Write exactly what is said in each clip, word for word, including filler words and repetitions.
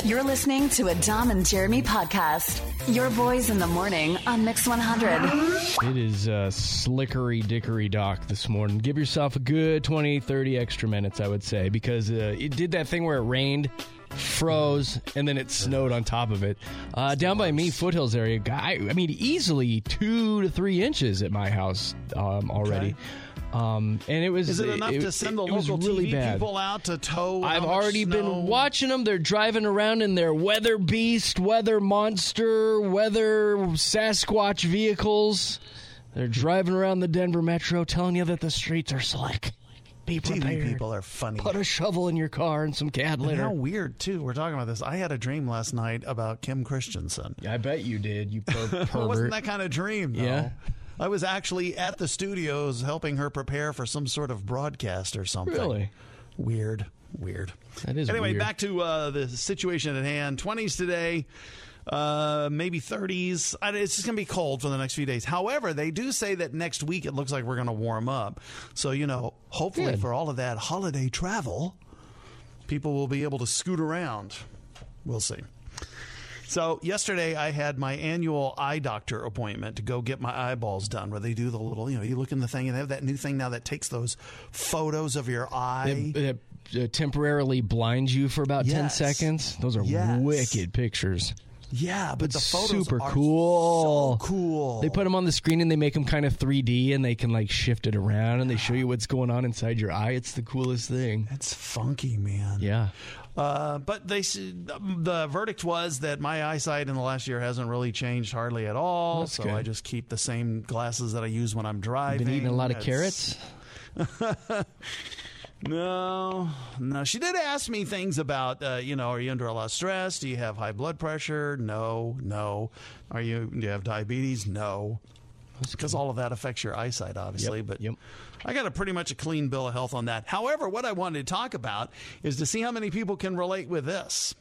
You're listening to a Dom and Jeremy podcast. Your boys in the morning on Mix one hundred. It is uh, slickery dickory dock this morning. Give yourself a good twenty, thirty extra minutes, I would say, because uh, it did that thing where it rained, froze, and then it snowed on top of it. Uh, down by me, Foothills area, I, I mean, easily two to three inches at my house um, already. Okay. Um, and it was. Is it enough it, to send the it, it local really T V bad. people out to tow? I've already snow? been watching them. They're driving around in their weather beast, weather monster, weather Sasquatch vehicles. They're driving around the Denver metro, telling you that the streets are slick. Be prepared. T V people are funny. Put a shovel in your car and some cat litter. And how weird, too. We're talking about this. I had a dream last night about Kim Christensen. I bet you did, you per- pervert. It wasn't that kind of dream, though. Yeah. I was actually at the studios helping her prepare for some sort of broadcast or something. Really? Weird. Weird. That is Anyway, weird. back to uh, the situation at hand. twenties today, uh, maybe thirties. It's just going to be cold for the next few days. However, they do say that next week it looks like we're going to warm up. So, you know, hopefully Good. for all of that holiday travel, people will be able to scoot around. We'll see. So yesterday I had my annual eye doctor appointment to go get my eyeballs done, where they do the little, you know, you look in the thing and they have that new thing now that takes those photos of your eye. That, that uh, temporarily blinds you for about Yes. ten seconds. Those are Yes. wicked pictures. Yeah, but It's the photos super are cool. so cool. They put them on the screen and they make them kind of three D and they can like shift it around and they show you what's going on inside your eye. It's the coolest thing. It's funky, man. Yeah. Uh, but they the verdict was that my eyesight in the last year hasn't really changed hardly at all. That's so good. I just keep the same glasses that I use when I'm driving. Been eating a lot of It's- carrots? No, no. She did ask me things about, uh, you know, are you under a lot of stress? Do you have high blood pressure? No, no. Are you? Do you have diabetes? No. Because all of that affects your eyesight, obviously. Yep, but yep. I got a pretty much a clean bill of health on that. However, what I wanted to talk about is to see how many people can relate with this.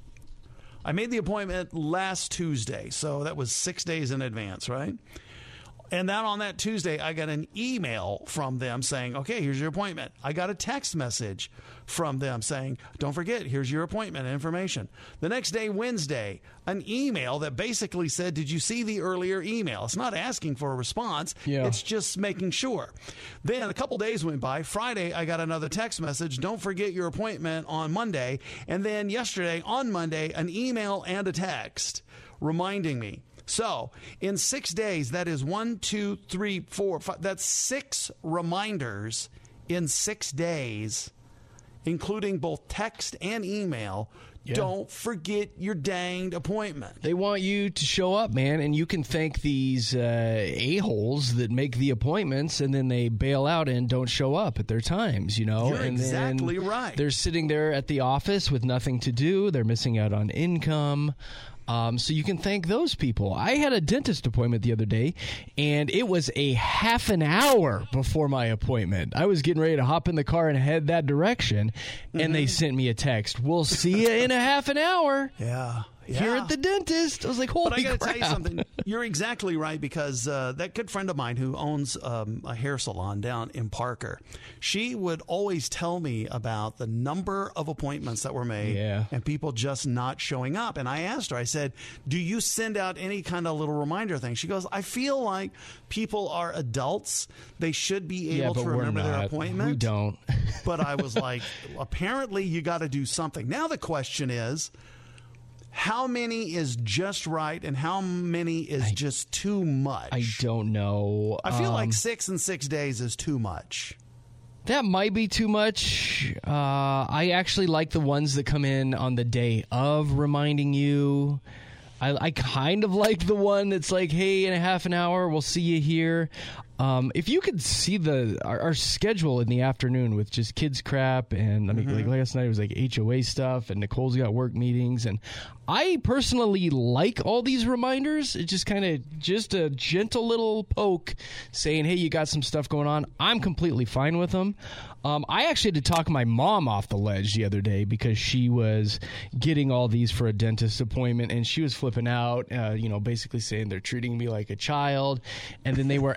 I made the appointment last Tuesday, so that was six days in advance, right? And then on that Tuesday, I got an email from them saying, okay, here's your appointment. I got a text message from them saying, don't forget, here's your appointment information. The next day, Wednesday, an email that basically said, did you see the earlier email? It's not asking for a response. Yeah. It's just making sure. Then a couple days went by. Friday, I got another text message. Don't forget your appointment on Monday. And then yesterday, on Monday, an email and a text reminding me. So, in six days, that is one, two, three, four, five. That's six reminders in six days, including both text and email. Yeah. Don't forget your danged appointment. They want you to show up, man, and you can thank these uh, a-holes that make the appointments and then they bail out and don't show up at their times, you know? You're and exactly then right. They're sitting there at the office with nothing to do. They're missing out on income. Um, so you can thank those people. I had a dentist appointment the other day, and it was a half an hour before my appointment. I was getting ready to hop in the car and head that direction, and Mm-hmm. they sent me a text. We'll see you in a half an hour. Yeah. Here Yeah. at the dentist. I was like, holy But I got to crap. tell you something. You're exactly right, because uh, that good friend of mine who owns um, a hair salon down in Parker, she would always tell me about the number of appointments that were made Yeah. and people just not showing up. And I asked her, I said, do you send out any kind of little reminder thing? She goes, I feel like people are adults. They should be Yeah, able but to we're remember their not. appointment. We don't. But I was like, apparently you got to do something. Now the question is, how many is just right and how many is just too much? I don't know. I feel Um, like six in six days is too much. That might be too much. Uh, I actually like the ones that come in on the day of reminding you. I, I kind of like the one that's like, hey, in a half an hour, we'll see you here. Um, if you could see the our, our schedule in the afternoon with just kids crap and I mean, Mm-hmm. like last night it was like H O A stuff and Nicole's got work meetings and I personally like all these reminders. It's just kind of just a gentle little poke saying, hey, you got some stuff going on. I'm completely fine with them. Um, I actually had to talk my mom off the ledge the other day because she was getting all these for a dentist appointment and she was flipping out, uh, you know, basically saying they're treating me like a child. And then they were like,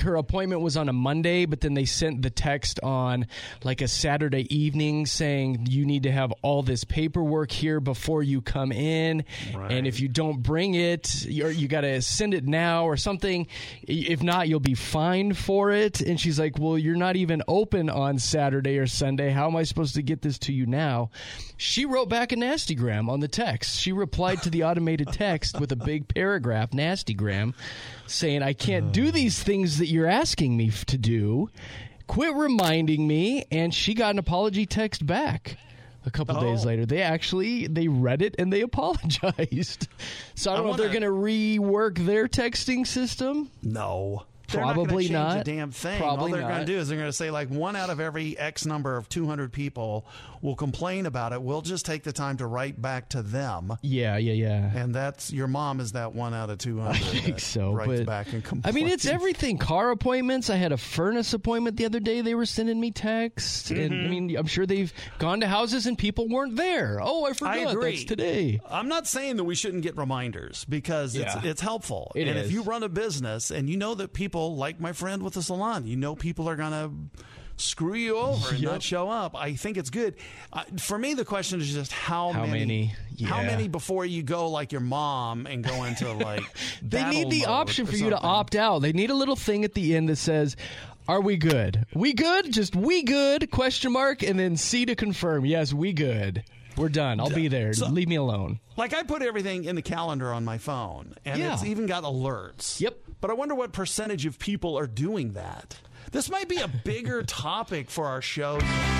her appointment was on a Monday, but then they sent the text on like a Saturday evening saying you need to have all this paperwork here before you come in. Right. And if you don't bring it, you're, you got to send it now or something. If not, you'll be fined for it. And she's like, well, you're not even open on Saturday or Sunday. How am I supposed to get this to you now? She wrote back a nastygram on the text. She replied to the automated text with a big paragraph, nastygram, saying, I can't do these things that you're asking me f- to do. Quit reminding me. And she got an apology text back. A couple Oh. days later, they actually, they read it and they apologized. So I don't I know if they're wanna- going to rework their texting system. No. They're Probably not. not. Change a damn thing. Probably All they're going not. to do is they're going to say like one out of every X number of two hundred people will complain about it. We'll just take the time to write back to them. Yeah, yeah, yeah. And that's your mom is that one out of two hundred. I think that so. Writes But back and I complains. mean, it's everything. Car appointments. I had a furnace appointment the other day. They were sending me texts. And Mm-hmm. I mean, I'm sure they've gone to houses and people weren't there. Oh, I forgot. I agree. That's today. I'm not saying that we shouldn't get reminders because it's Yeah. it's helpful. It and is. if you run a business and you know that people, like my friend with the salon, you know people are going to screw you over and Yep. not show up. I think it's good. Uh, for me, the question is just how, How many? How Yeah. many before you go like your mom and go into like They battle need the mode option or for you to something. opt out. They need a little thing at the end that says, are we good? We good? Just we good? Question mark. And then C to confirm. Yes, we good. We're done. I'll be there. So- Leave me alone. Like I put everything in the calendar on my phone, and Yeah. it's even got alerts. Yep. But I wonder what percentage of people are doing that. This might be a bigger topic for our show.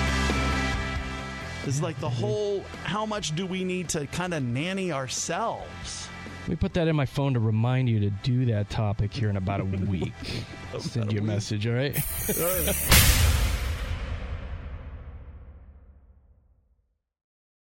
It's like the whole, how much do we need to kind of nanny ourselves? Let me put that in my phone to remind you to do that topic here in about a week. I'll send you a message, all right?